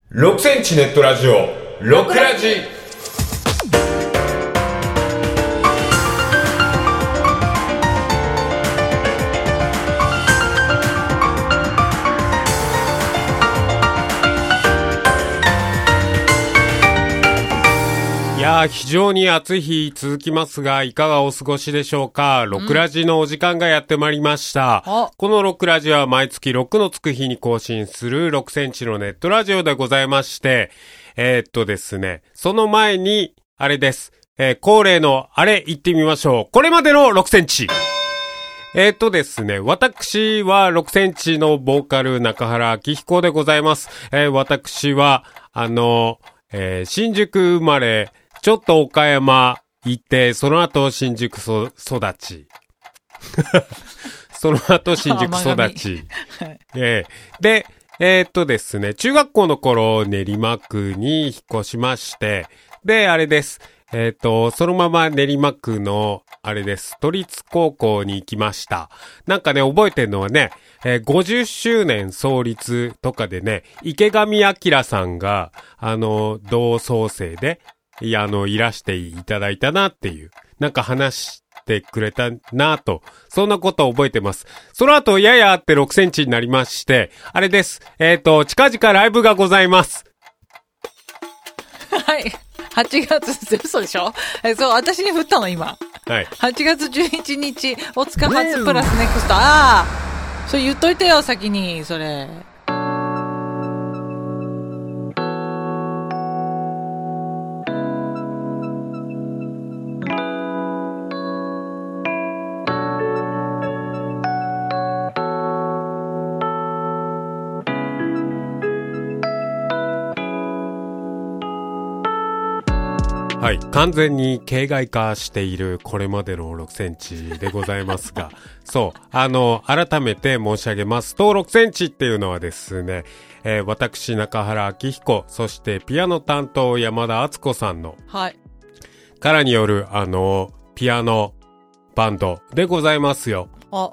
6センチネットラジオ6ラジ。いやー、非常に暑い日続きますが、いかがお過ごしでしょうか。6ラジのお時間がやってまいりました。この6ラジは毎月6のつく日に更新する6センチのネットラジオでございまして、ですね、その前に、あれです。恒例のあれ行ってみましょう。これまでの6センチ。ですね、私は6センチのボーカル中原明彦でございます。私は、新宿生まれ、ちょっと岡山行って、その後新宿育ち。その後新宿育ち。で、ですね、中学校の頃練馬区に引っ越しまして、で、あれです。そのまま練馬区の、あれです、都立高校に行きました。なんかね、覚えてるのはね、50周年創立とかでね、池上彰さんが、同窓生で、いらしていただいたなっていう、なんか話してくれたなと、そんなことを覚えてます。その後、ややあって6センチになりまして、あれです。近々ライブがございます。 はい。8月、嘘でしょ？そう、私に振ったの今。 はい。 8月11日、大塚発プラスネクスト。それ言っといてよ、先に、それ。 はい。完全に形骸化しているこれまでの6センチでございますが、そう、改めて申し上げますと、6センチっていうのはですね、私中原明彦、そしてピアノ担当山田敦子さんの、 はい。 からによる、ピアノバンドでございますよ。はい。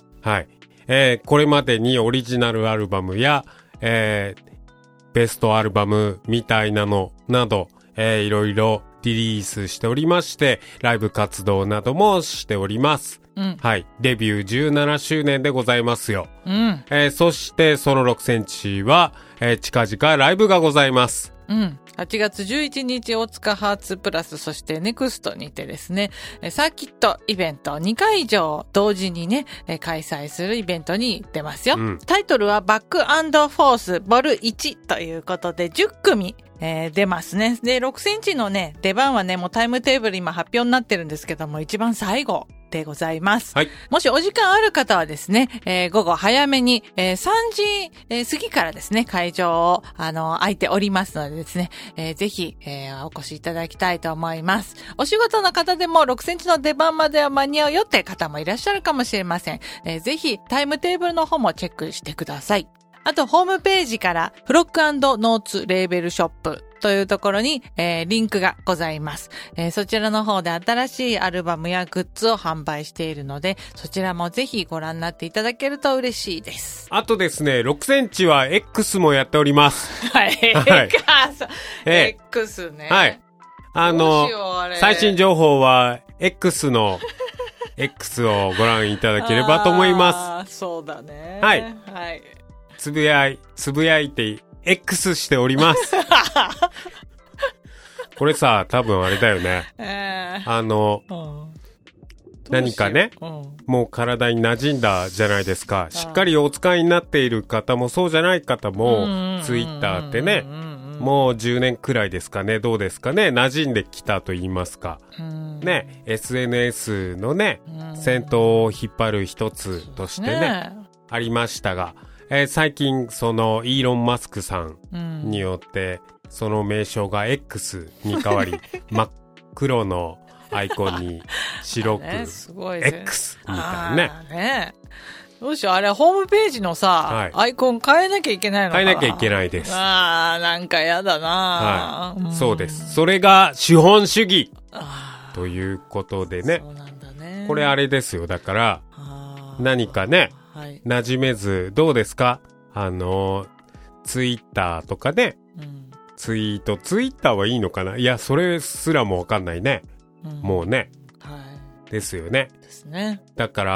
これまでにオリジナルアルバムや、ベストアルバムみたいなのなど、いろいろリリースしておりまして、ライブ活動などもしております。 うん。 はい。デビュー17周年でございますよ。 うん。 そしてその6センチは、近々ライブがございます。 うん。8月11日、大塚ハーツプラス、そしてネクストにてですね、サーキットイベント2回以上同時にね、開催するイベントに出ますよ。タイトルはバック&フォースボル1ということで10組、出ますね。で、6センチのね、出番はね、もうタイムテーブル今発表になってるんですけども、一番最後でございます。 はい。 もしお時間ある方はですね、午後早めに、3時、過ぎからですね、会場を、空いておりますのでですね、ぜひ、お越しいただきたいと思います。お仕事の方でも6センチの出番までは間に合うよって方もいらっしゃるかもしれません。ぜひ、タイムテーブルの方もチェックしてください。あと、ホームページから、フロック&ノーツレーベルショップというところに、リンクがございます。そちらの方で新しいアルバムやグッズを販売しているので、そちらもぜひご覧になっていただけると嬉しいです。 あとですね、6センチは X もやっております。 はい。X ね。 はい。最新情報は X のX をご覧いただければと思います。 そうだね。 はい。 はい。 つぶやいて X しております。これさ、多分あれだよね。何かね、もう体に馴染んだじゃないですか。しっかりお使いになっている方もそうじゃない方も、ツイッターってね、もう10年くらいですかね、どうですかね、馴染んできたと言いますか。ね、SNS のね、先頭を引っ張る一つとしてね、ありましたが、最近そのイーロン・マスクさんによって、その名称が X に変わり、真っ黒のアイコンに白く X みたいなね。 どうしよう、あれホームページのさ、アイコン変えなきゃいけないのかな。 変えなきゃいけないです。 なんかやだな、 そうです。それが資本主義ということでね。 そうなんだね。 これあれですよ。だから、何かね、馴染めず、どうですかツイッターとかで、 ツイッターはいいのかな。いや、それすらもわかんないね。もうね。 はい。 ですよね。 ですね。 だから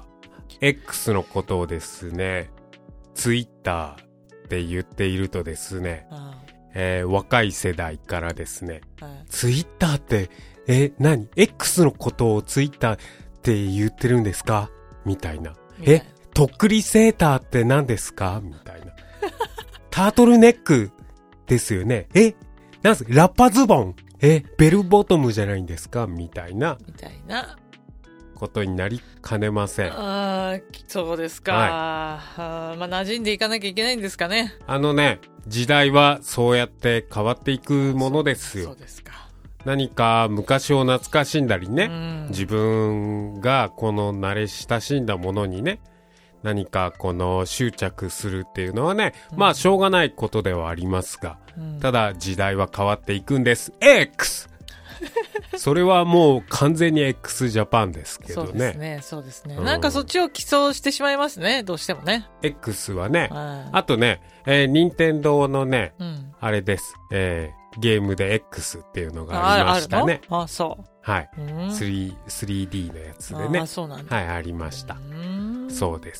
、X のことをですね、ツイッターって言っているとですね、若い世代からですね、ツイッターって、何 ?X のことをツイッターって言ってるんですかみたいな。とっくりセーターって何ですかみたいな。タートルネックですよね。なんすかラッパズボンベルボトムじゃないんですかみたいな。ことになりかねません。 そうですか。まあ、馴染んでいかなきゃいけないんですかね。 時代はそうやって変わっていくものですよ。 そうですか。 何か昔を懐かしんだりね、自分がこの慣れ親しんだものにね、何かこの執着するっていうのはね、まあしょうがないことではありますが、ただ時代は変わっていくんです。X! それはもう完全に x ジャパンですけどね。 そうですね。なんかそっちを起草してしまいますね、どうしてもね。 X はね、あとね、任天堂のね、あれです、ゲームで X っていうのがありましたね。 そう。 はい。3D のやつでね。 そうなんだ。 はい、ありました。そうです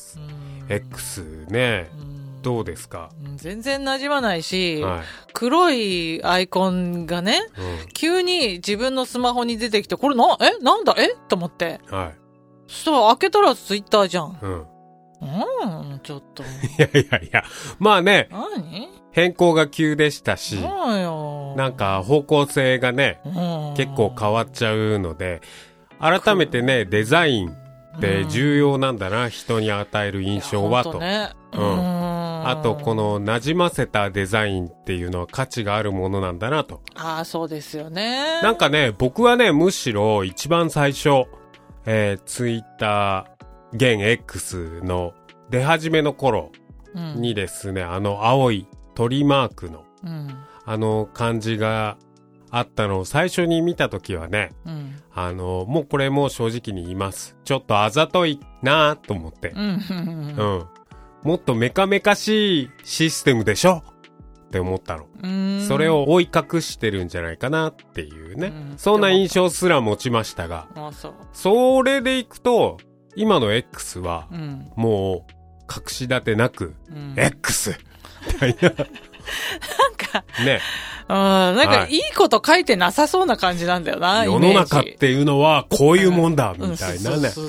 。X ね、どうですか？ 全然馴染まないし、黒いアイコンがね、急に自分のスマホに出てきて、これなんだと思って。そしたら開けたらツイッターじゃん。ちょっと。いや。まあね。 何？ 変更が急でしたし、なんか方向性がね、結構変わっちゃうので、改めてね、デザインって重要なんだな、人に与える印象はと。あと、この馴染ませたデザインっていうのは価値があるものなんだなと。 そうですよね。 なんかね、僕はね、むしろ一番最初、ツイッター、現 X の出始めの頃にですね、青い鳥マークの、感じがあったのを最初に見たときはね、もうこれもう正直に言います。ちょっとあざといなと思って。もっとメカメカしいシステムでしょって思ったの。それを覆い隠してるんじゃないかなっていうね。そんな印象すら持ちましたが、それでいくと、今の X は、もう隠し立てなく、X! みたいな。なんか、 ね。なんかいいこと書いてなさそうな感じなんだよな、 世の中っていうのはこういうもんだ、みたいなね。 そう。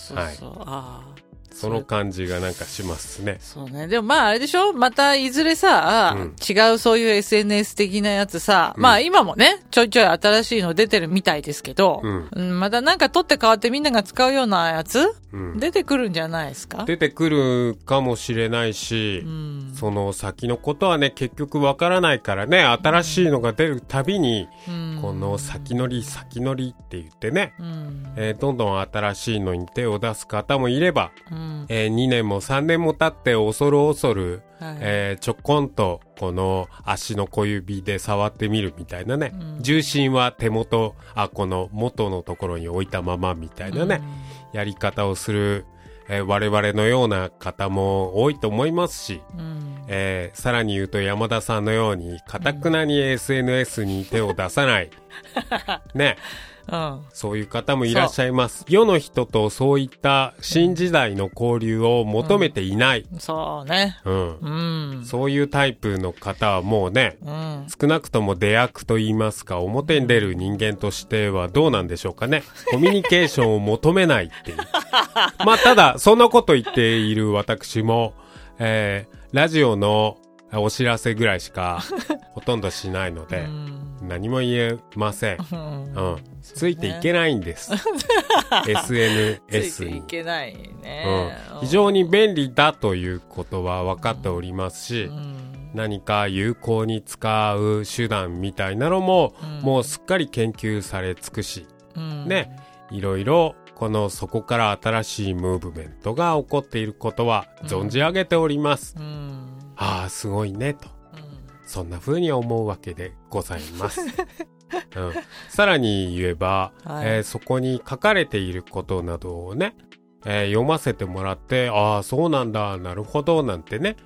その感じがなんかしますね。 そうね。でもまああれでしょ？またいずれさ、違うそういう SNS 的なやつさ、まあ今もね、ちょいちょい新しいの出てるみたいですけど、またなんか取って変わってみんなが使うようなやつ、出てくるんじゃないですか？ 出てくるかもしれないし、その先のことはね、結局わからないからね、新しいのが出るたびに、この先乗りって言ってね、どんどん新しいのに手を出す方もいれば、2年も3年も経って恐る、ちょこんとこの足の小指で触ってみるみたいなね、重心は手元、この元のところに置いたままみたいなね、やり方をする、我々のような方も多いと思いますし、さらに言うと山田さんのように堅くなに SNS に手を出さないね、そういう方もいらっしゃいます。世の人とそういった新時代の交流を求めていない。 そうね。 そういうタイプの方はもうね、少なくとも出役と言いますか、表に出る人間としてはどうなんでしょうかね。コミュニケーションを求めないっていう。まあ、ただ、そんなこと言っている私も、ラジオのお知らせぐらいしかほとんどしないので、何も言えません。ついていけないんです。SNS に。 ついていけないね。 非常に便利だということは分かっておりますし、何か有効に使う手段みたいなのも、もうすっかり研究され尽くし、ね、いろいろそこから新しいムーブメントが起こっていることは存じ上げております。すごいねと。そんな風に思うわけでございます。さらに言えば、そこに書かれていることなどをね、読ませてもらって、そうなんだ、なるほど、なんてね、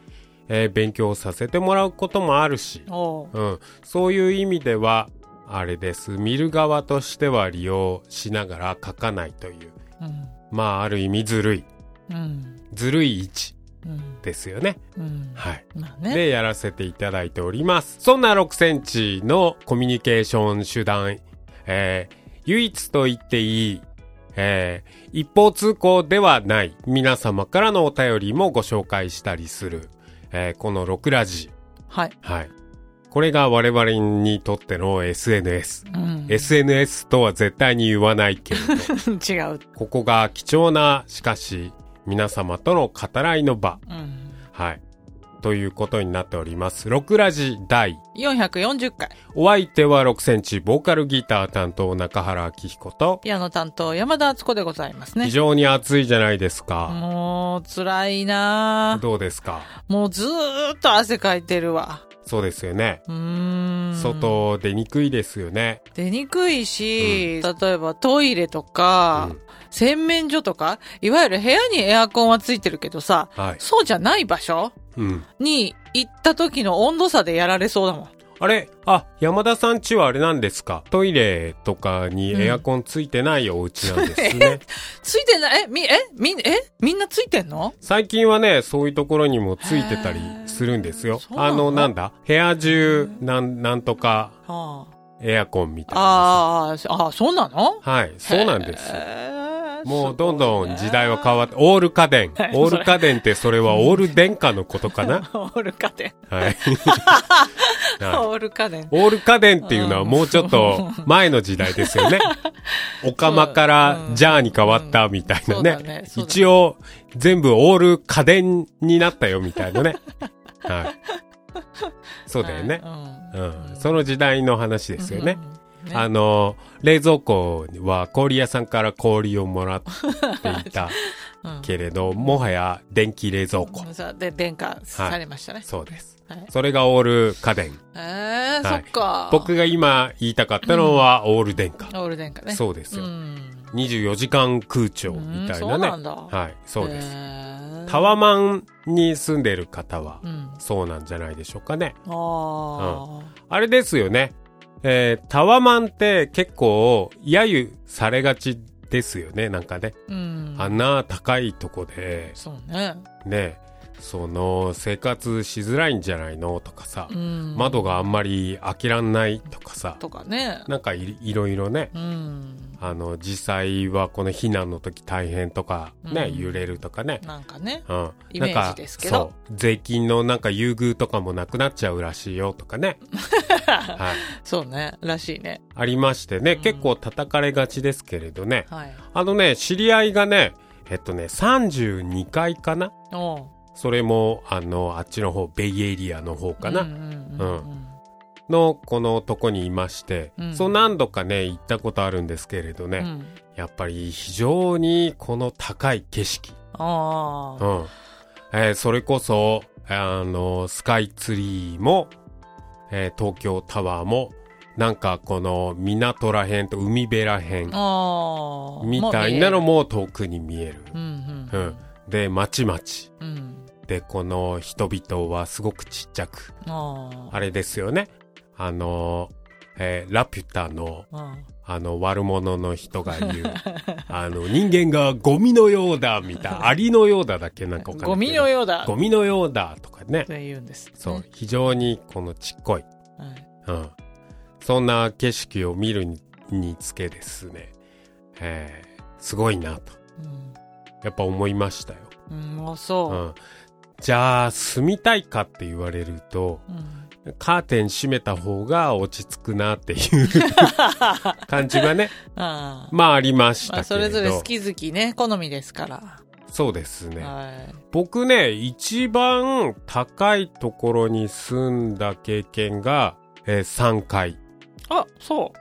勉強させてもらうこともあるし、そういう意味ではあれです。見る側としては利用しながら書かないという、まあある意味ずるい、ずるい位置ですよね。はい、まあね。でやらせていただいております。そんな6センチのコミュニケーション手段、唯一と言っていい、一方通行ではない皆様からのお便りもご紹介したりする、この6ラジ。はい。はい。これが我々にとっての SNS。SNS とは絶対に言わないけれど。 違う。 ここが貴重な、しかし、皆様との語らいの場。はい。ということになっております。6ラジ第 440回。 お相手は6センチボーカルギター担当中原明彦とピアノ担当山田敦子でございますね。 非常に暑いじゃないですか。 もう辛いな。 どうですか？ もうずーっと汗かいてるわ。 そうですよね。外出にくいですよね。 出にくいし、例えばトイレとか、洗面所とか、いわゆる部屋にエアコンはついてるけどさ、そうじゃない場所に行った時の温度差でやられそうだもん。 あれ？山田さん家はあれなんですか？トイレとかにエアコンついてないお家なんですね。 ついてない？みんなついてんの？ 最近はね、そういうところにもついてたりするんですよ。なんだ？部屋中、なんとか、エアコンみたいな。 そうなの？ はい、そうなんです。もうどんどん時代は変わって、オール家電。オール家電ってそれはオール電化のことかな？ オール家電。 はい。 オール家電。 オール家電っていうのはもうちょっと前の時代ですよね。お釜からジャーに変わったみたいなね。一応全部オール家電になったよみたいなね。はい。そうだよね。その時代の話ですよね。冷蔵庫は氷屋さんから氷をもらっていたけれど、もはや電気冷蔵庫。 で、電化されましたね。 そうです。それがオール家電。 そっか。 僕が今言いたかったのはオール電化。 オール電化ね。 そうですよ。24時間空調みたいなね。そうなんだ。 はい、そうです。タワマンに住んでる方は、そうなんじゃないでしょうかね。あれですよね。タワマンって結構揶揄されがちですよね、なんかね。あんな高いとこで、 そうね。 ね、生活しづらいんじゃないのとかさ、窓があんまり開けらんないとかさ、 とかね。 なんかいろいろね、実際はこの避難の時大変とかね、揺れるとかね。 なんかね、イメージですけど。 そう。税金のなんか優遇とかもなくなっちゃうらしいよとかね。 はい。そうね、らしいね。 ありましてね、結構叩かれがちですけれどね。知り合いがね、32階かな？それも、あっちの方、ベイエリアの方かな。の、このとこにいまして、そう何度かね、行ったことあるんですけれどね、やっぱり非常にこの高い景色。それこそ、スカイツリーも、東京タワーも、なんかこの港らへんと海辺らへん、みたいなのも遠くに見える。で、町々。で、この人々はすごくちっちゃく。あれですよね。ラピュタの、悪者の人が言う、人間がゴミのようだ、みたいな、アリのようだだっけなんかわかんない。 ゴミのようだ。 ゴミのようだ、とかね。 って言うんです、ね。 そう、非常にこのちっこい。そんな景色を見るにつけですね、すごいなと。やっぱ思いましたよ。 そう。 じゃあ、住みたいかって言われると、カーテン閉めた方が落ち着くなっていう感じがね。まあありましたけれど。 それぞれ好き好きね、好みですから。 そうですね。僕ね、一番高いところに住んだ経験が、3階。 そう。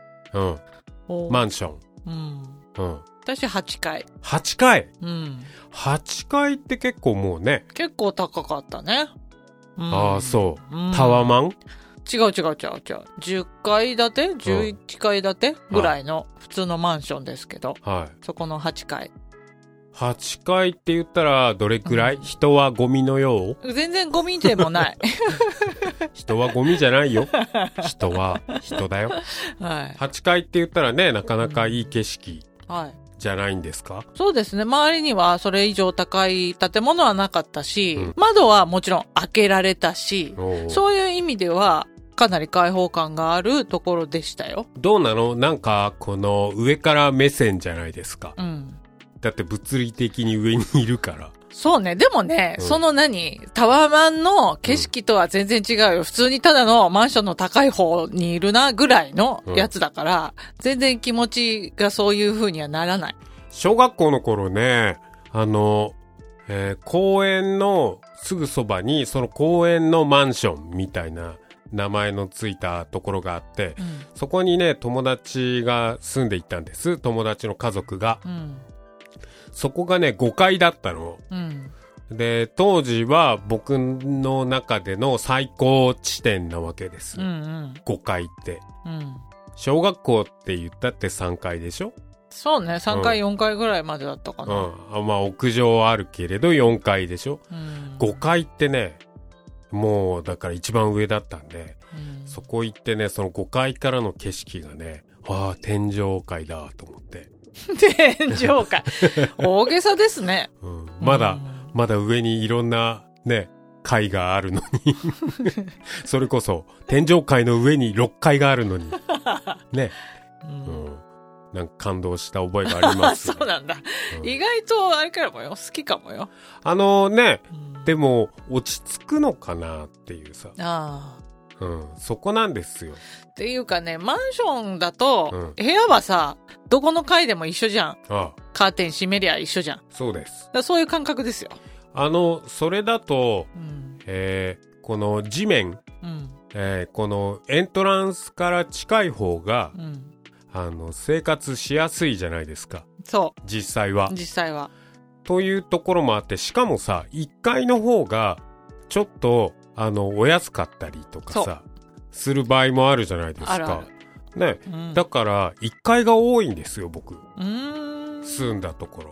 マンション。 私8階。 8階？8階って結構もうね。 結構高かったね。 そう。タワマン？ 違う。10階建て ?11 階建てぐらいの普通のマンションですけど。そこの8階。 8階って言ったらどれくらい、人はゴミのよう？全然ゴミでもない。 人はゴミじゃないよ。人は人だよ。 はい。 8階って言ったらね、なかなかいい景色はい。 じゃないんですか？ そうですね。周りにはそれ以上高い建物はなかったし、窓はもちろん開けられたし、そういう意味ではかなり開放感があるところでしたよ。 どうなの？なんかこの上から目線じゃないですか。だって物理的に上にいるから。 そうね。でもね、そのタワーマンの景色とは全然違うよ。普通にただのマンションの高い方にいるなぐらいのやつだから、全然気持ちがそういう風にはならない。 小学校の頃ね、公園のすぐそばにその公園のマンションみたいな名前のついたところがあって、そこにね、友達が住んでいたんです。友達の家族が。そこがね、5階だったの。で、当時は僕の中での最高地点なわけです。5階って。小学校って言ったって3階でしょ？ そうね、3階、4階ぐらいまでだったかな。 まあ屋上あるけれど4階でしょ？ 5 階ってね、もうだから一番上だったんで、そこ行ってね、その5階からの景色がね、天上階だと思って。 天上階。大げさですね。 まだ上にいろんなね、階があるのに。それこそ、天上階の上に6階があるのに。ね。なんか感動した覚えがあります、ね。 そうなんだ。意外とあれからもよ、好きかもよ。 でも、落ち着くのかなっていうさ。そこなんですよ。 っていうかね、マンションだと、部屋はさ、どこの階でも一緒じゃん。カーテン閉めりゃ一緒じゃん。 そうです。 そういう感覚ですよ。 それだと、この地面、このエントランスから近い方が、生活しやすいじゃないですか。 そう。 実際は。というところもあって、しかもさ、1階の方が、ちょっと、お安かったりとかさ、する場合もあるじゃないですか。 あるある。ね、だから、1階が多いんですよ、僕。住んだところ。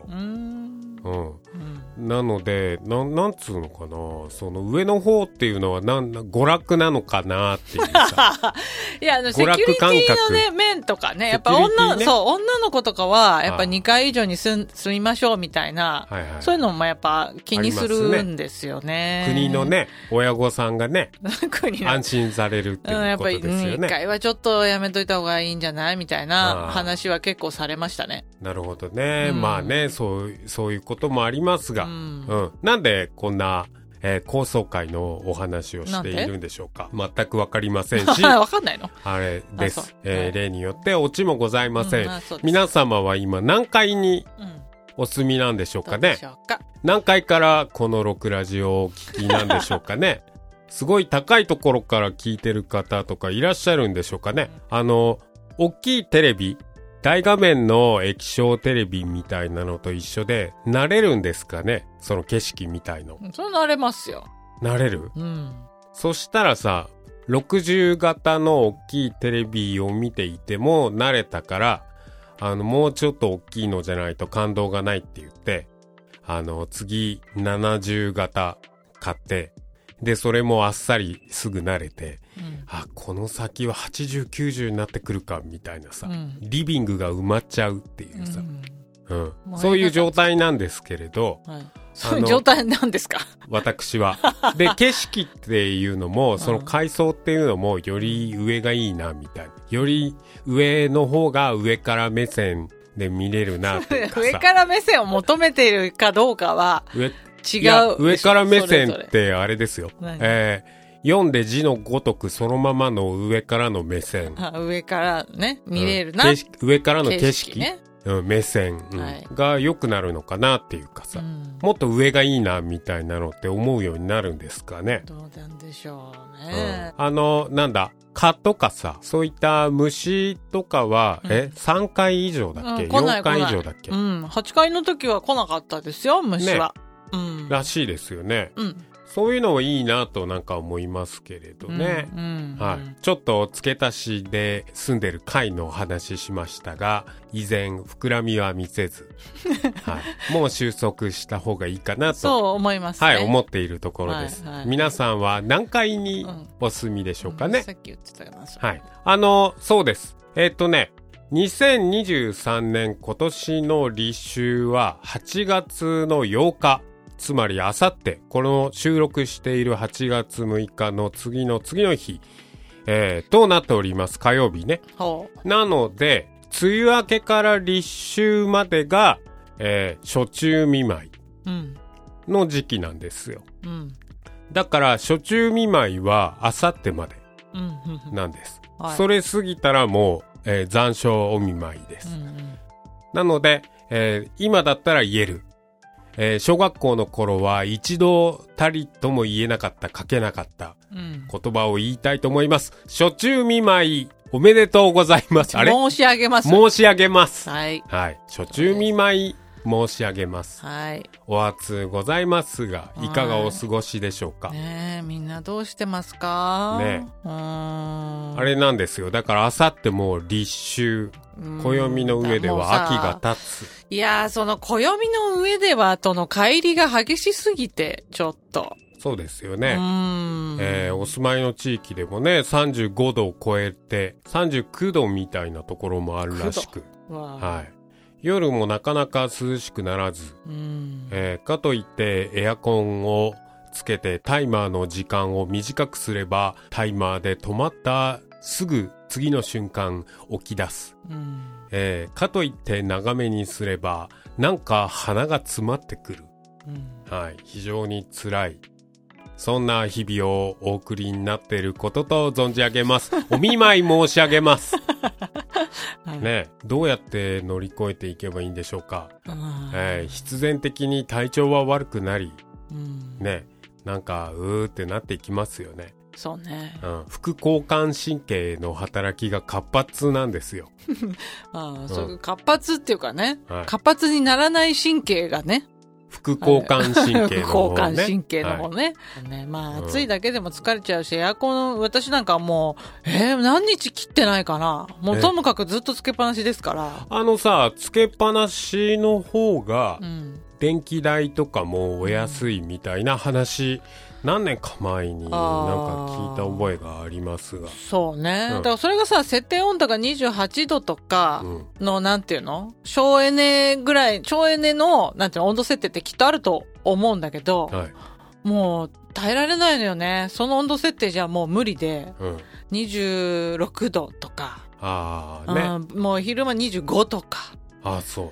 なので、なんつうのかな、その上の方っていうのは娯楽なのかなっていうさ。 いや、セキュリティのね、面とかね、やっぱ女の子とかは、やっぱ2階以上に住みましょうみたいな、そういうのもやっぱ気にするんですよね。 国のね、親御さんがね、安心されるっていうことですよね。 やっぱり、1階はちょっとやめといた方がいいんじゃないみたいな話は結構されましたね。 なるほどね。まあね、そういうこともありますが、なんでこんな、高層階のお話をしているんでしょうか。全くわかりませんし。 わかんないの？ あれです。例によってオチもございません。皆様は今何階にお住みなんでしょうかね。何階からこの6ラジオをお聞きなんでしょうかね。すごい高いところから聞いてる方とかいらっしゃるんでしょうかね。大きいテレビ、大画面の液晶テレビみたいなのと一緒で、慣れるんですかね？その景色みたいの。 それ慣れますよ。 慣れる？そしたらさ、60型の大きいテレビを見ていても慣れたから、もうちょっと大きいのじゃないと感動がないって言って、次70型買って、で、それもあっさりすぐ慣れて、この先は80、90になってくるか、みたいなさ、リビングが埋まっちゃうっていうさ、そういう状態なんですけれど、 そういう状態なんですか？ 私は。で、景色っていうのも、その階層っていうのも、より上がいいな、みたいな。より上の方が上から目線で見れるな、っていうかさ。 上から目線を求めているかどうかは、違う。 上から目線ってあれですよ。読んで字のごとくそのままの上からの目線。 上からね、見れるな。 上からの景色ね。目線、が良くなるのかなっていうかさ、もっと上がいいなみたいなのって思うようになるんですかね。 どうなんでしょうね。 なんだ、蚊とかさ、そういった虫とかは、3階以上だっけ、4階以上だっけ。 8階の時は来なかったですよ、虫は。 らしいですよね。 そういうのもいいなとなんか思いますけれどね。はい。ちょっと付け足しで住んでる階の話しましたが、依然膨らみは見せず、はい。もう収束した方がいいかなと。 そう思いますね。 はい、思っているところです。皆さんは何階にお住みでしょうかね。 さっき言ってたよな。 はい。そうです。2023年今年の立秋は8月の8日。つまりあさって、この収録している8月6日の次の日、となっております。火曜日ね。なので、梅雨明けから立秋までが、暑中見舞いの時期なんですよ。だから暑中見舞いはあさってまでなんです。それ過ぎたらもう、残暑お見舞いです。なので、今だったら言える。小学校の頃は一度たりとも言えなかった、書けなかった言葉を言いたいと思います。暑中見舞いおめでとうございます。 申し上げます。 申し上げます。 はい。 はい。暑中見舞い申し上げます。 はい。 お暑ございますが、いかがお過ごしでしょうか。 ねえ、みんなどうしてますかね。 あれなんですよ。だからあさってもう立秋。暦の上では秋が経つ。 いやー、その暦の上ではとの乖離が激しすぎて、ちょっと。 そうですよね。お住まいの地域でもね、35度を超えて、39度みたいなところもあるらしく。はい。夜もなかなか涼しくならず、かといってエアコンをつけてタイマーの時間を短くすれば、タイマーで止まったすぐ次の瞬間起き出す。かといって長めにすればなんか鼻が詰まってくる。はい、非常に辛い。そんな日々をお送りになっていることと存じ上げます。お見舞い申し上げます。ね、どうやって乗り越えていけばいいんでしょうか。必然的に体調は悪くなり、ね、なんかってなっていきますよね。 そうね。 副交感神経の働きが活発なんですよ。 そう活発っていうかね、活発にならない神経がね。 副交感神経の方ね。 交感神経の方ね。まあ、暑いだけでも疲れちゃうし、エアコン、私なんかもう、何日切ってないかな。もうともかくずっとつけっぱなしですから。 つけっぱなしの方が、電気代とかもお安いみたいな話、何年か前になんか聞いた覚えがありますが。 そうね。だからそれがさ、設定温度が28度とかの、なんていうの？省エネの、なんていうの、温度設定ってきっとあると思うんだけど、もう耐えられないのよね。その温度設定じゃもう無理で、26度とか、もう昼間25とか。 そう。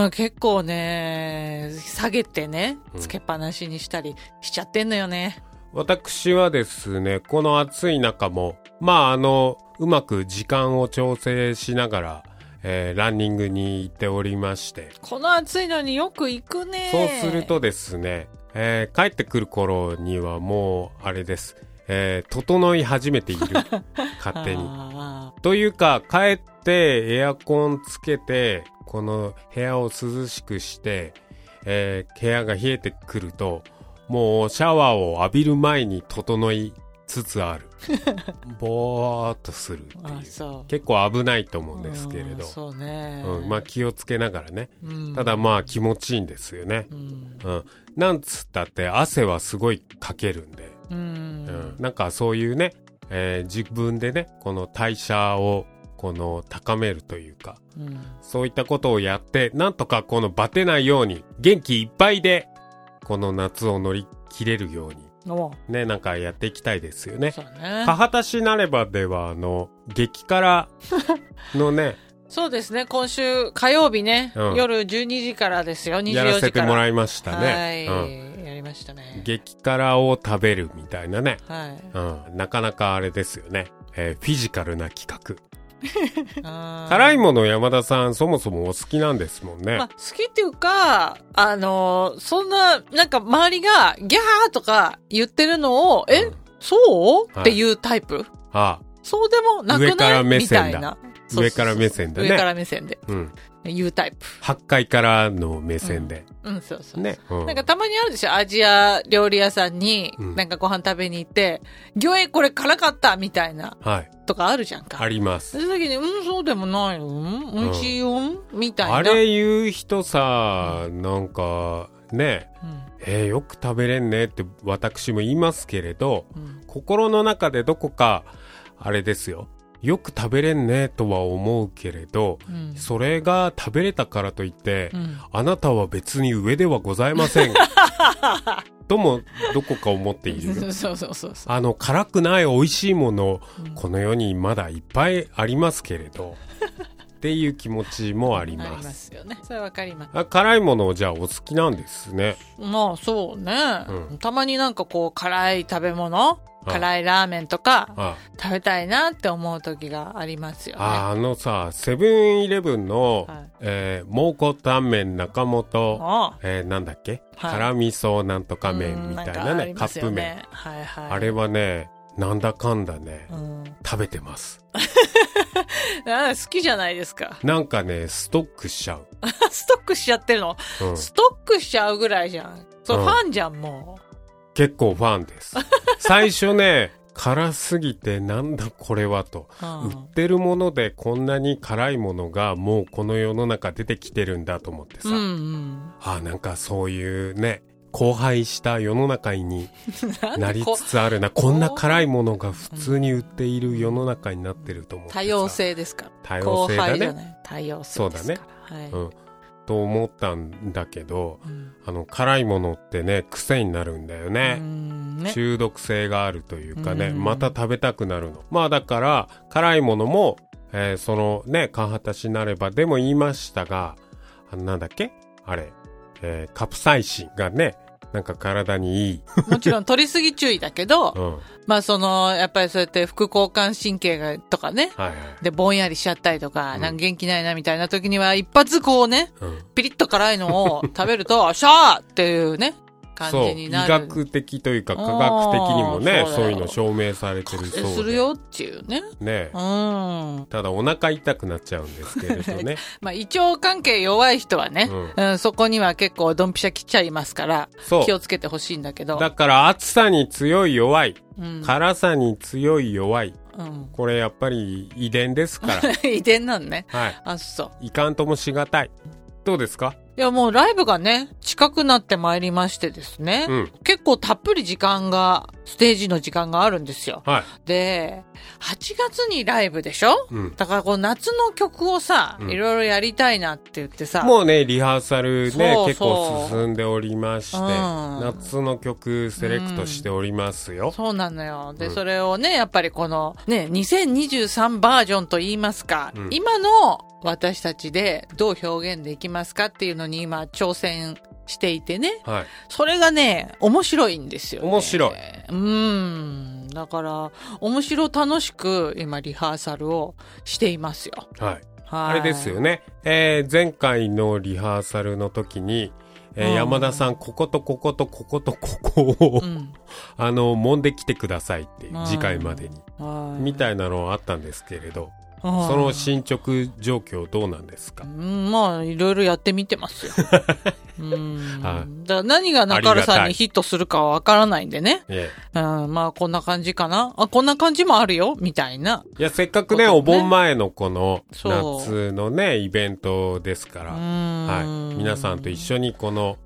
結構ね、下げてね、つけっぱなしにしたりしちゃってんのよね。 私はですね、この暑い中も、うまく時間を調整しながら、ランニングに行っておりまして。 この暑いのによく行くね。 そうするとですね、帰ってくる頃にはもう、あれです。整い始めている。勝手に。というか、帰ってエアコンつけて、この部屋を涼しくして、部屋が冷えてくると、もうシャワーを浴びる前に整いつつある。ぼーっとするっていう。結構危ないと思うんですけれど。 そうね。 気をつけながらね。ただ気持ちいいんですよね。なんつったって汗はすごいかけるんで。なんかそういうね、自分でね、この代謝を高めるというか、そういったことをやって、なんとかバテないように、元気いっぱいで、この夏を乗り切れるように、ね、なんかやっていきたいですよね。かはたしなればでは、激辛のね、 そうですね、今週火曜日ね、夜12時からですよ、24時から。 やらせてもらいましたね。 やりましたね。 激辛を食べるみたいなね。なかなかあれですよね。フィジカルな企画。辛いもの山田さんそもそもお好きなんですもんね。 好きっていうか、そんな、なんか周りがギャーとか言ってるのを、そうっていうタイプそうでもなくない上から目線だみたいな。 上から目線だね。 上から目線で。 うん。 U タイプ。 8階からの目線で。 そうそう。 ね。 なんかたまにあるでしょ、アジア料理屋さんに、なんかご飯食べに行って、魚影これ辛かったみたいな。はい。とかあるじゃんか。 あります。 その時に、そうでもないの美味しいよみたいな。 あれ言う人さ、なんか、ね、よく食べれんねって私も言いますけれど、心の中でどこか、あれですよ。よく食べれんねとは思うけれど、それが食べれたからといって、あなたは別に上ではございません。ともどこか思っている。 そう。 辛くない美味しいもの、この世にまだいっぱいありますけれど、っていう気持ちもあります。 ありますよね。それわかります。 辛いものをじゃあお好きなんですね。 まあそうね。たまになんかこう辛い食べ物辛いラーメンとか食べたいなって思う時がありますよね。 さ、セブンイレブンの、蒙古タンメン中本、なんだっけ、辛味噌なんとか麺みたいなね、カップ麺。あれはね、なんだかんだね、食べてます。 好きじゃないですか。 なんかね、ストックしちゃう。 ストックしちゃってるの、ストックしちゃうぐらいじゃん。ファンじゃん、もう。 結構ファンです。最初ね、辛すぎてなんだこれはと、売ってるものでこんなに辛いものがもうこの世の中出てきてるんだと思ってさ、なんかそういうね、荒廃した世の中になりつつあるな。こんな辛いものが普通に売っている世の中になってると思ってさ。 多様性ですから。 多様性だね。 多様性ですから。 そうだね。と思ったんだけど、辛いものってね、癖になるんだよね。中毒性があるというかね、また食べたくなるの。まあだから、辛いものも、そのね、カンハタシなればでも言いましたが、なんだっけあれ、カプサイシンがね、なんか体にいい。 もちろん取りすぎ注意だけど、まあやっぱりそうやって副交感神経がとかね、でぼんやりしちゃったりとか、なんか元気ないなみたいな時には一発こうね、ピリッと辛いのを食べると、シャーっていうね、感じになる。 そう、医学的というか科学的にもね、そういうの証明されてるそうで。 するよっていうね。 ね。ただお腹痛くなっちゃうんですけれどね。 まあ胃腸関係弱い人はね、そこには結構ドンピシャ来ちゃいますから、気をつけてほしいんだけど。 だから暑さに強い弱い、辛さに強い弱い。これやっぱり遺伝ですから。 遺伝なんね。 はい。 あ、そう。 いかんともしがたい。どうですか？ いやもうライブがね、近くなってまいりましてですね。結構たっぷりステージの時間があるんですよ。で、8月にライブでしょ？だからこう夏の曲をさ、いろいろやりたいなって言ってさ。 もうね、リハーサルね、結構進んでおりまして、夏の曲セレクトしておりますよ。 そうなのよ。で、それをね、やっぱりこのね、2023バージョンと言いますか、今の私たちでどう表現できますかっていうのに今挑戦していてね。それがね、面白いんですよね。 面白い。 だから、面白楽しく今リハーサルをしていますよ。 あれですよね。前回のリハーサルの時に、山田さん、こことこことこことここを、揉んできてくださいって、次回までに。みたいなのあったんですけれど。その進捗状況どうなんですか？ まあ、いろいろやってみてますよ。だから何が中原さんにヒットするかはわからないんでね。まあ、こんな感じかな。こんな感じもあるよ、みたいな。 いや、せっかくね、お盆前のこの夏のね、イベントですから、皆さんと一緒にこの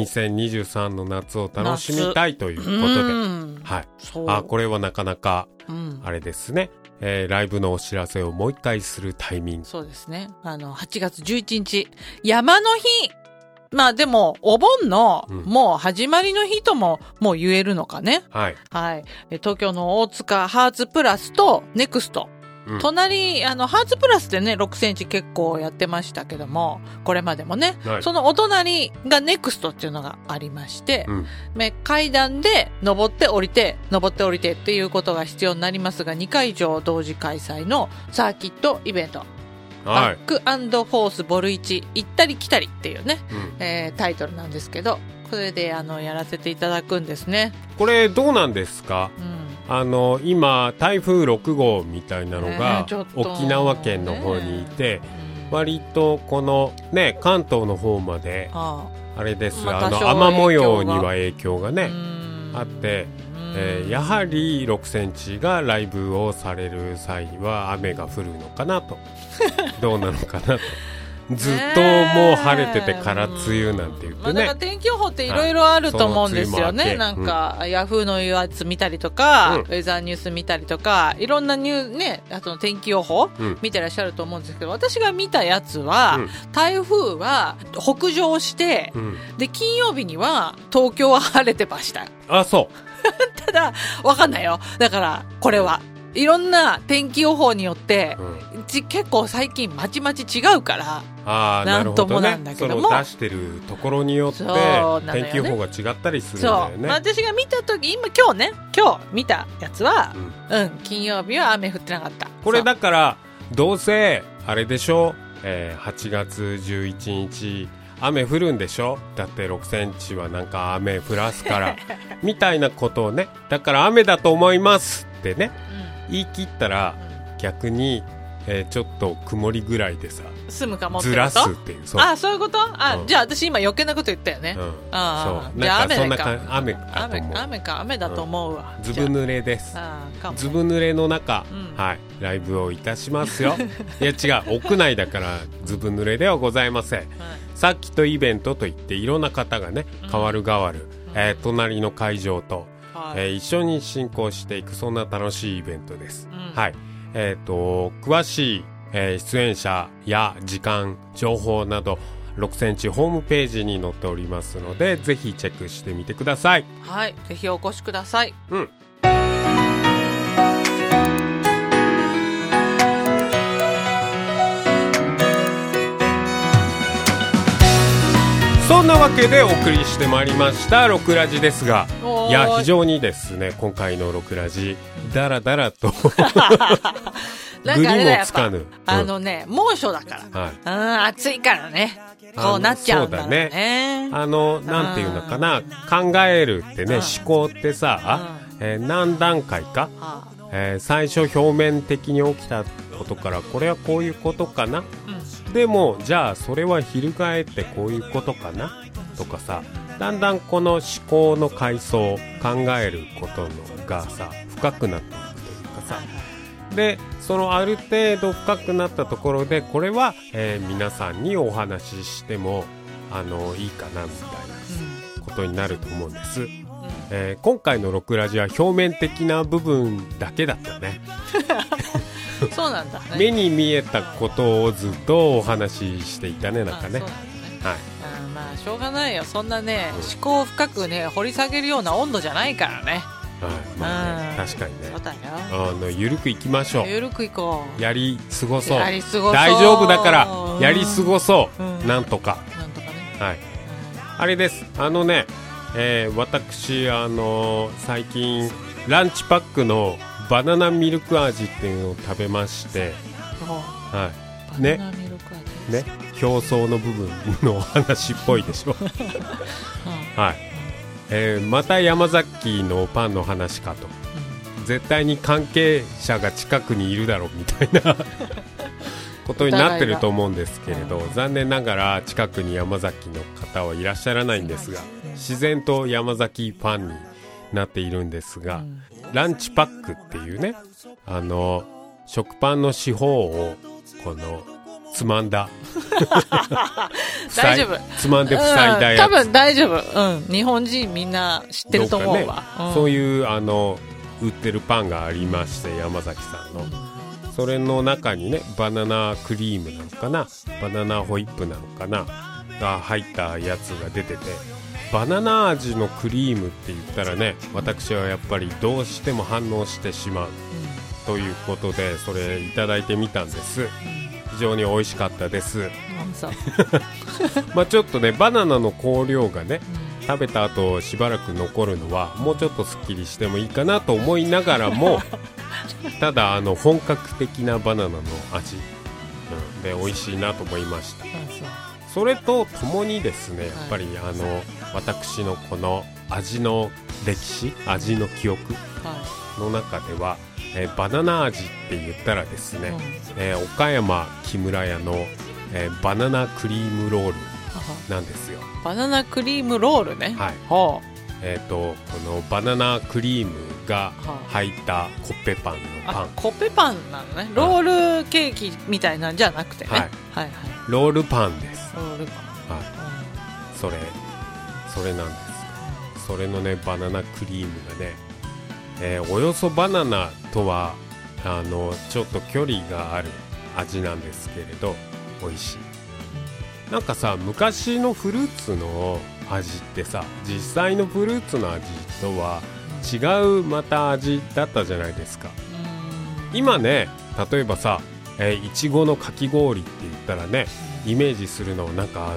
2023の夏を楽しみたいということで、これはなかなか、あれですね。ライブのお知らせをもう一回するタイミング。 そうですね。8月11日、山の日。まあでも、お盆の、もう始まりの日とも、もう言えるのかね。東京の大塚ハーツプラスとネクスト。隣、ハーツプラスでね、6センチ結構やってましたけども、これまでもね、そのお隣がネクストっていうのがありまして、階段で登って降りてっていうことが必要になりますが、2回以上同時開催のサーキットイベント。バック&フォースボル1、行ったり来たりっていうね、タイトルなんですけど、それでやらせていただくんですね。 これどうなんですか？ 今台風6号みたいなのが沖縄県の方にいて、割とこのね関東の方まであれです、雨模様には影響がねあって、やはり6センチがライブをされる際には雨が降るのかなとどうなのかなとずっともう晴れててから梅雨なんて言ってね、 だから天気予報っていろいろあると思うんですよね。なんか、ヤフーのやつ見たりとか、ウェザーニュース見たりとか、いろんなあと天気予報、見てらっしゃると思うんですけど、私が見たやつは、台風は北上して、で金曜日には東京は晴れてました。 あ、そうただわかんないよ。だからこれはいろんな天気予報によって、結構最近まちまち違うからなんともなんだけども、 その出してるところによって天気予報が違ったりするんだよね。 私が見た時今日見たやつは、金曜日は雨降ってなかった。 これだからどうせあれでしょ、8月11日雨降るんでしょ、だって6センチはなんか雨降らすからみたいなことをね、だから雨だと思いますってね、言い切ったら逆に、ちょっと曇りぐらいでさ済むかもってずらすっていう。 そういうこと。じゃあ私今余計なこと言ったよね。そうじゃあ雨だと思うわ。 ずぶ濡れです。ずぶ濡れの中、ライブをいたしますよいや違う、屋内だからずぶ濡れではございません。さっきとイベントといっていろんな方がね変わる隣の会場と一緒に進行していく、そんな楽しいイベントです。詳しい、出演者や時間情報など6センチホームページに載っておりますので、ぜひチェックしてみてください。 はい、ぜひお越しください。 そんなわけでお送りしてまいりましたロクラジですが、いや非常にですね今回のロクラジだらだらとなんかあれだ、やっぱ猛暑だから、暑いからねこうなっちゃうんだろうね。 なんていうのかな、考えるってね、思考ってさ、何段階か、最初表面的に起きたことからこれはこういうことかな、でもじゃあそれは翻ってこういうことかなとかさ、だんだんこの思考の階層、考えることのがさ深くなっていくというかさ、でそのある程度深くなったところでこれは、皆さんにお話ししてもいいかなみたいなことになると思うんです。今回のロクラジは表面的な部分だけだったねそうなんだ、ね、 目に見えたことをずっとお話ししていたね、なんかね。 まあしょうがないよ、そんなね、思考を深くね掘り下げるような温度じゃないからね。 確かにね。 そうだよ。 ゆるくいきましょう。 ゆるくいこう。 やり過ごそう。大丈夫だからやり過ごそう。なんとか。 なんとかね。 あれです。私最近ランチパックのバナナミルク味っていうのを食べまして、ね、表層の部分のお話っぽいでしょまた山崎のパンの話かと、絶対に関係者が近くにいるだろうみたいなことになってると思うんですけれど、残念ながら近くに山崎の方はいらっしゃらないんですが、自然と山崎ファンになっているんですが、ランチパックっていうね、食パンの四方をこのつまんだ大丈夫、 つまんで塞いだやつ、 多分大丈夫、日本人みんな知ってると思うわ、 そういう売ってるパンがありまして、山崎さんの、それの中にねバナナクリームなのかな、バナナホイップなのかなが入ったやつが出てて、バナナ味のクリームって言ったらね、私はやっぱりどうしても反応してしまう、ということでそれいただいてみたんです。非常に美味しかったです。まあちょっとねバナナの香料がね、食べた後しばらく残るのはもうちょっとすっきりしてもいいかなと思いながらもただ本格的なバナナの味、で美味しいなと思いました。それとともにですね、やっぱり私のこの味の歴史、味の記憶、 の中では、バナナ味って言ったらですね、岡山木村屋の、バナナクリームロールなんですよ。 バナナクリームロールね。 はい。 このバナナクリームが入ったコッペパンのパン。 コッペパンなのね。ロールケーキみたいなんじゃなくてね。はいはいはい。 ロールパンです。 ロールパン。 はい。それなんです。それのねバナナクリームがね、およそバナナとはちょっと距離がある味なんですけれど美味しい。なんかさ、昔のフルーツの味ってさ、実際のフルーツの味とは違うまた味だったじゃないですか。今ね、例えばさ、いちごのかき氷って言ったらね、イメージするのなんか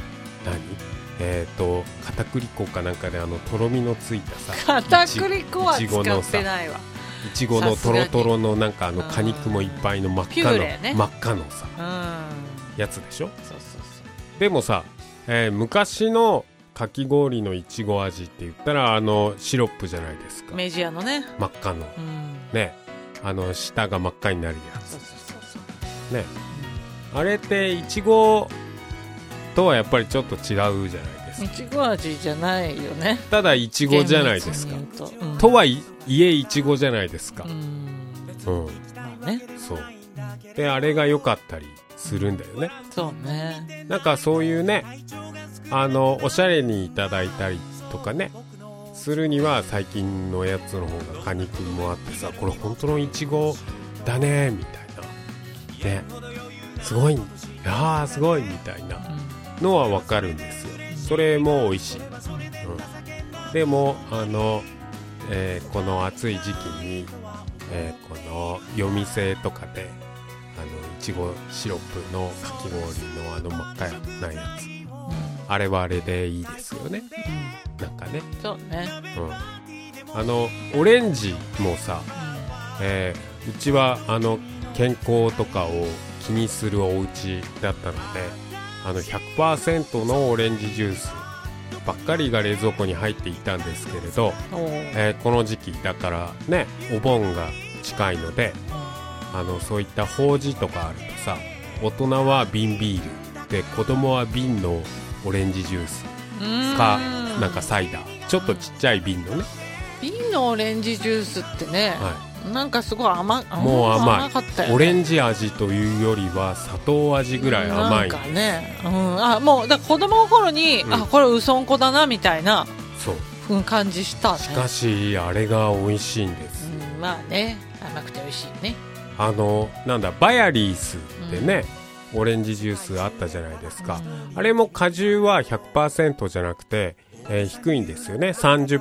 片栗粉かなんかでとろみのついたさ、 片栗粉は使ってないわ。 いちごのトロトロのなんか果肉もいっぱいの真っ赤の、 ね、 真っ赤のさ、やつでしょ。 そうでもさ、昔のかき氷のいちご味って言ったらシロップじゃないですか。 メジアのね、 真っ赤の、ね、下が真っ赤になるやつ。ね、あれっていちごとはやっぱりちょっと違うじゃないですか。 いちご味じゃないよね。 ただいちごじゃないですか。とはいえいちごじゃないですか。 まあね。 そう。であれが良かったりするんだよね。 そうね。 なんかそういうね、おしゃれにいただいたりとかねするには最近のやつの方が果肉もあってさ、これ本当のいちごだねみたいなね、すごい、すごいみたいなのはわかるんですよ。それも美味しい。でもこの暑い時期に、この夜店とかでいちごシロップのかき氷の真っ赤なやつ、あれはあれでいいですよね。なんかね。 そうね。 オレンジもさ、うちは健康とかを気にするお家だったので、100% のオレンジジュースばっかりが冷蔵庫に入っていたんですけれど、この時期だからね、お盆が近いので、そういった法事とかあるとさ、大人は瓶ビールで子供は瓶のオレンジジュースかなんかサイダー、ちょっとちっちゃい瓶のね、 瓶のオレンジジュースってね、なんかすごいもう甘かったよね。 オレンジ味というよりは砂糖味ぐらい甘い。 なんかね、もうだから子供の頃に、これうそんこだなみたいな感じしたね。 しかしあれが美味しいんです。 まあね、甘くて美味しいね。 なんだバヤリースってね、オレンジジュースあったじゃないですか。あれも果汁は 100% じゃなくて、低いんですよね。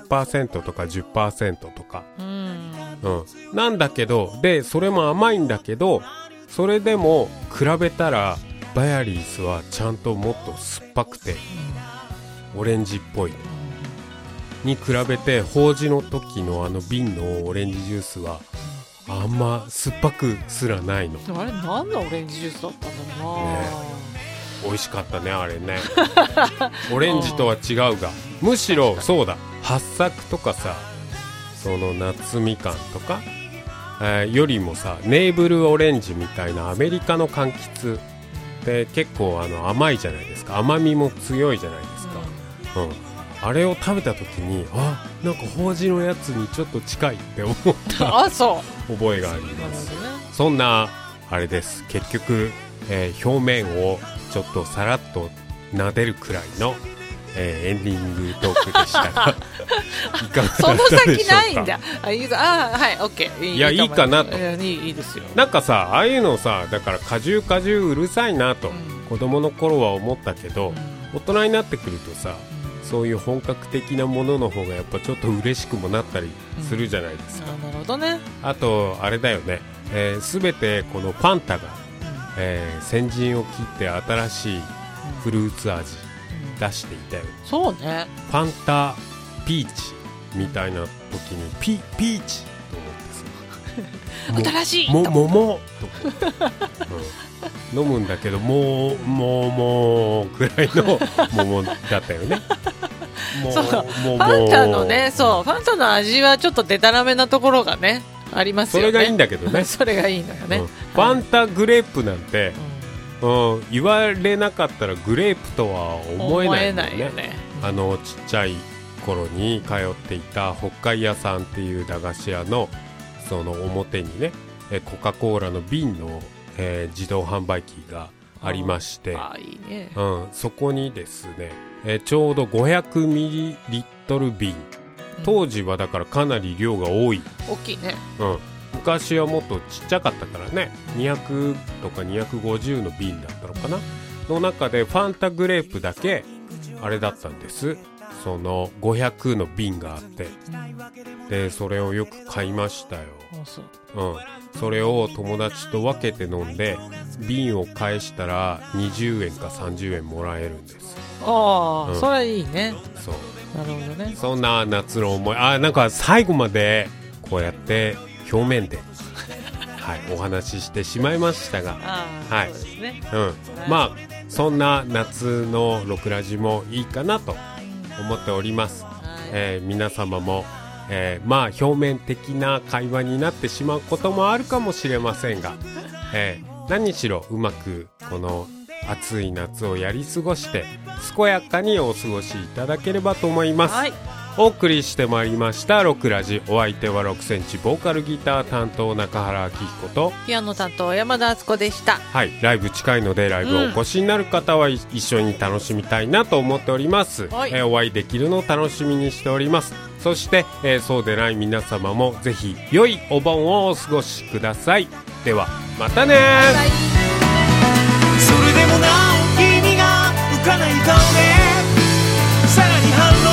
30% とか 10% とか、なんだけど、でそれも甘いんだけど、それでも比べたらバヤリースはちゃんともっと酸っぱくて、オレンジっぽいに比べて、法事の時の瓶のオレンジジュースはあんま酸っぱくすらないの。 あれ何のオレンジジュースだったんだろうな、 美味しかったねあれね。オレンジとは違うが、むしろそうだ、八朔とかさ、その夏みかんとか、よりもさ、ネーブルオレンジみたいなアメリカの柑橘って結構甘いじゃないですか。甘みも強いじゃないですか。あれを食べた時に、なんか法事のやつにちょっと近いって思った覚えがあります。そんなあれです。結局、表面をちょっとさらっと撫でるくらいの、エンディングトークでしたがいかがだったでしょうか。その先ないんだ。はい、オッケー。 いや、いいかなと。 いいですよ。 なんかさ、ああいうのさ、だから果汁うるさいなと、子供の頃は思ったけど、大人になってくるとさ、そういう本格的なものの方がやっぱちょっと嬉しくもなったりするじゃないですか。 なるほどね。 あとあれだよね、全てこのパンタが、先陣を切って新しいフルーツ味出していたよ。 そうね。 パンタピーチみたいな時にピーチと思ってさ、 新しい桃とか、飲むんだけどもうくらいの桃だったよね。 そうファンタのね、そうファンタの味はちょっとデタラメなところがねありますよね。 それがいいんだけどねそれがいいのよね、 ファンタグレープなんて、言われなかったらグレープとは思えないもんね。 よね。 ちっちゃい頃に通っていた北海屋さんっていう駄菓子屋のその表にね、コカ・コーラの瓶の、自動販売機がありまして、 いいね。 そこにですね、ちょうど500ミリリットル瓶、当時はだからかなり量が多い。 大きいね。 昔はもっとちっちゃかったからね、200とか250の瓶だったのかなの中でファンタグレープだけあれだったんです。その500の瓶があって、でそれをよく買いましたよ。それを友達と分けて飲んで瓶を返したら20円か30円もらえるんです。 それいいね。 そう、 なるほどね。 そんな夏の思い、なんか最後までこうやって表面でお話ししてしまいましたが、 そうですね。 まあそんな夏のロクラジもいいかなと思っております。皆様も、まあ表面的な会話になってしまうこともあるかもしれませんが、何にしろうまくこの暑い夏をやり過ごして健やかにお過ごしいただければと思います。お送りしてまいりましたロクラジ、お相手は6センチボーカルギター担当中原明彦とピアノ担当山田敦子でした。 ライブ近いのでライブお越しになる方は一緒に楽しみたいなと思っております。お会いできるのを楽しみにしております。そして、そうでない皆様もぜひ良いお盆をお過ごしください。ではまたね。 それでもなお君が浮かない顔でさらに反論